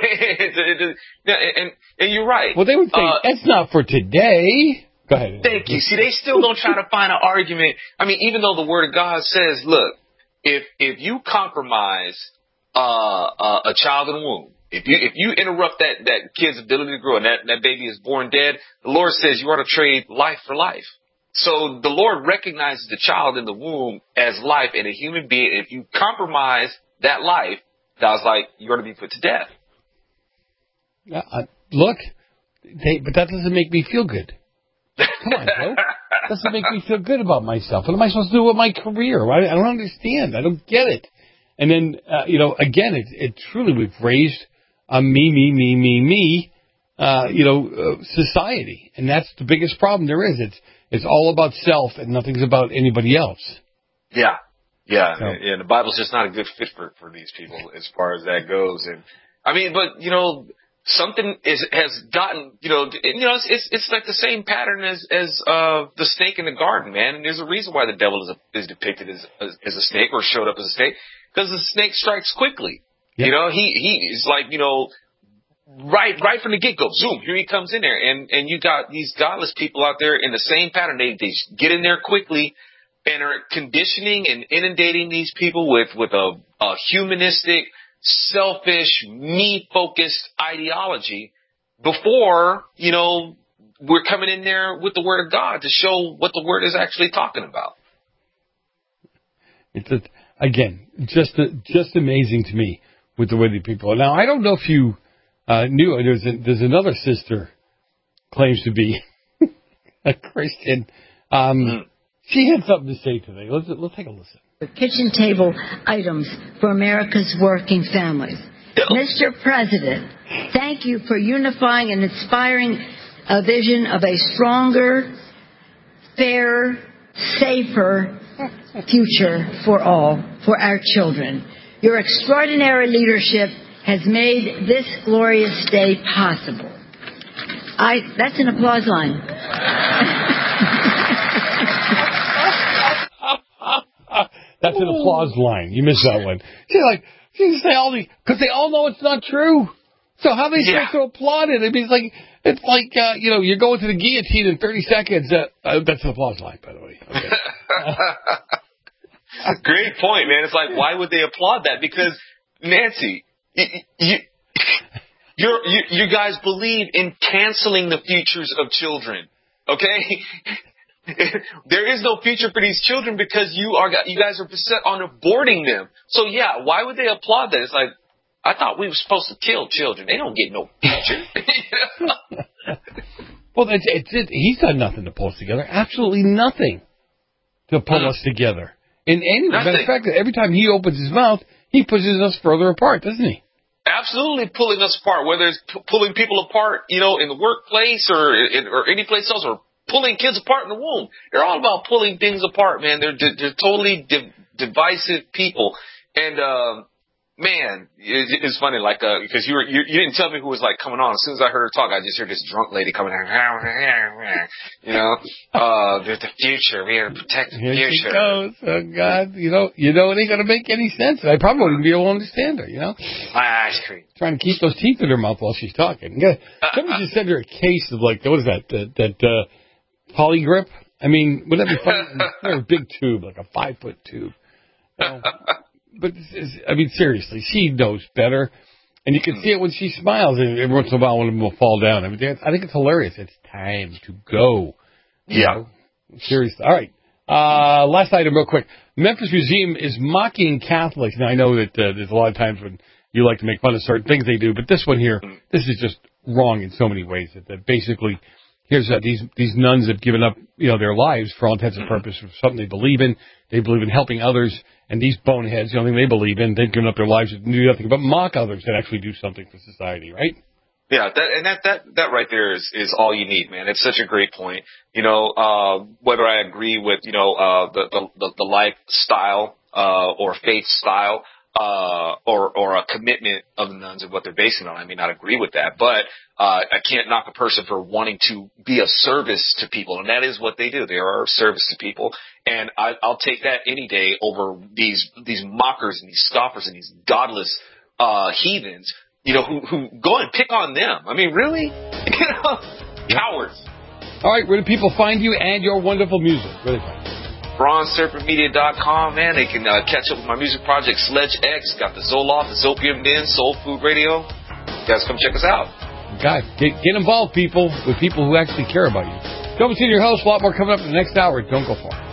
and, and you're right. Well, they would say, uh, that's not for today. Go ahead. Thank you. See, they still don't try to find an argument. I mean, even though the Word of God says, look, if, if you compromise, uh, uh, a child in the womb, if you if you interrupt that, that kid's ability to grow and that, that baby is born dead, the Lord says you ought to trade life for life. So the Lord recognizes the child in the womb as life and a human being. If you compromise that life, God's like, you ought to be put to death. Uh, look, they, but that doesn't make me feel good. Come on, Joe. That doesn't make me feel good about myself. What am I supposed to do with my career? I, I don't understand. I don't get it. And then, uh, you know, again, it, it truly, we've raised a me, me, me, me, me, uh, you know, uh, society. And that's the biggest problem there is. It's it's all about self and nothing's about anybody else. Yeah. Yeah. So. And the Bible's just not a good fit for, for these people as far as that goes. And I mean, but, you know, something is, has gotten, you know, you know, it's, it's, it's like the same pattern as, as, uh, the snake in the garden, man. And there's a reason why the devil is, a, is depicted as, as, as a snake or showed up as a snake. Because the snake strikes quickly. Yep. You know, he, he is like, you know, right, right from the get-go, zoom, here he comes in there. And, and you got these godless people out there in the same pattern. They, they get in there quickly and are conditioning and inundating these people with, with a, a humanistic, selfish, me-focused ideology before, you know, we're coming in there with the Word of God to show what the Word is actually talking about. It's a, again, just a, just amazing to me with the way the people are. Now, I don't know if you uh, knew, there's, a, there's another sister claims to be a Christian. Um, mm. She had something to say today. Let's, let's take a listen. Kitchen table items for America's working families. Mister President, thank you for unifying and inspiring a vision of a stronger, fairer, safer future for all, for our children. Your extraordinary leadership has made this glorious day possible. I, that's an applause line. That's an applause line. You missed that one. She's like, she say all the, because they all know it's not true. So how are they yeah. supposed to applaud it? I mean, it's like, it's like, uh, you know, you're going to the guillotine in thirty seconds. Uh, uh, that's an applause line, by the way. Okay. Great point, man. It's like, why would they applaud that? Because, Nancy, you, you, you're, you, you guys believe in canceling the futures of children, okay? There is no future for these children because you are you guys are set on aborting them. So yeah, why would they applaud that? It's like, I thought we were supposed to kill children. They don't get no future. Well, it's, it's, it, he's done nothing to pull us together. Absolutely nothing to pull mm. us together. In any matter of fact, every time he opens his mouth, he pushes us further apart, doesn't he? Absolutely pulling us apart, whether it's p- pulling people apart, you know, in the workplace or in, or any place else, or pulling kids apart in the womb. They're all about pulling things apart, man. They're they're totally div- divisive people. And uh, man, it, it's funny, like uh, because you were you, you didn't tell me who was like coming on. As soon as I heard her talk, I just heard this drunk lady coming in. You know, uh, there's the future. We have to protect the Here future. She goes. Oh God, you know, you know, it ain't gonna make any sense. I probably wouldn't be able to understand her. You know, my ice cream. Trying to keep those teeth in her mouth while she's talking. Somebody just sent her a case of like what is that that that. Uh, Polygrip? I mean, would that be fun? A big tube, like a five-foot tube. You know? But, I mean, seriously, she knows better. And you can see it when she smiles. And every once in a while, one of them will fall down. I mean, I think it's hilarious. It's time to go. Yeah. Know? Seriously. All right. Uh, last item real quick. Memphis Museum is mocking Catholics. Now, I know that uh, there's a lot of times when you like to make fun of certain things they do. But this one here, this is just wrong in so many ways. That, that basically... Here's uh, these these nuns have given up, you know, their lives for all intents and purposes for something they believe in. They believe in helping others, and these boneheads, the only thing they believe in, they've given up their lives to do nothing but mock others and actually do something for society, right? Yeah, that, and that, that, that right there is, is all you need, man. It's such a great point. You know, uh, whether I agree with, you know, uh, the, the, the lifestyle, uh, or faith style, uh, or, or a commitment of the nuns and what they're basing on. I may not agree with that, but, uh, I can't knock a person for wanting to be a service to people. And that is what they do. They are a service to people. And I, I'll take that any day over these, these mockers and these scoffers and these godless, uh, heathens, you know, who, who go and pick on them. I mean, really? You know, cowards. All right. Where do people find you and your wonderful music? Where do they find you? bronze serpent media dot com, man. They can uh, catch up with my music project, Sledge X. Got the Zoloft, the Zopium Den, Soul Food Radio. You guys come check us out. God, get, get involved, people, with people who actually care about you. Come and see your host. A lot more coming up in the next hour. Don't go far.